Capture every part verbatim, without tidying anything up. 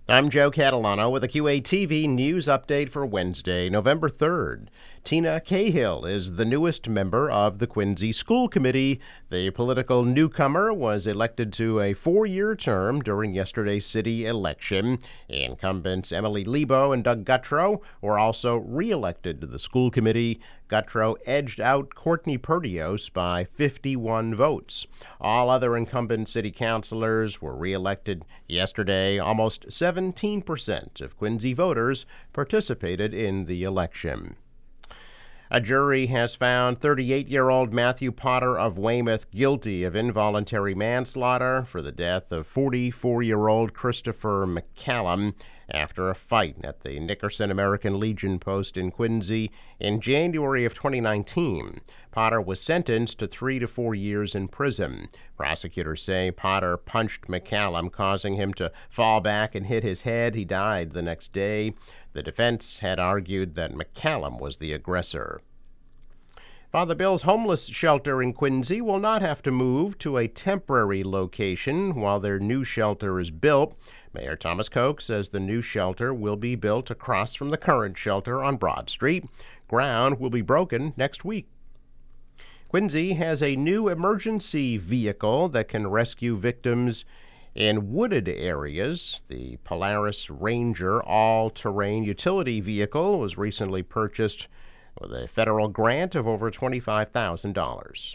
I'm Joe Catalano with a Q A T V news update for Wednesday, November third. Tina Cahill is the newest member of the Quincy School Committee. The political newcomer was elected to a four-year term during yesterday's city election. Incumbents Emily Lebo and Doug Guttrow were also re-elected to the school committee. Guttrow edged out Courtney Perdios by fifty-one votes. All other incumbent city councilors were re-elected yesterday. Almost seventeen percent of Quincy voters participated in the election. A jury has found thirty-eight-year-old Matthew Potter of Weymouth guilty of involuntary manslaughter for the death of forty-four-year-old Christopher McCallum after a fight at the Nickerson American Legion post in Quincy in January of twenty nineteen. Potter was sentenced to three to four years in prison. Prosecutors say Potter punched McCallum, causing him to fall back and hit his head. He died the next day. The defense had argued that McCallum was the aggressor. Father Bill's homeless shelter in Quincy will not have to move to a temporary location while their new shelter is built. Mayor Thomas Koch says the new shelter will be built across from the current shelter on Broad Street. Ground will be broken next week. Quincy has a new emergency vehicle that can rescue victims in wooded areas. The Polaris Ranger all-terrain utility vehicle was recently purchased with a federal grant of over twenty-five thousand dollars.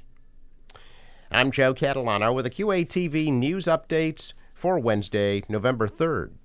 I'm Joe Catalano with a Q A T V news update for Wednesday, November third.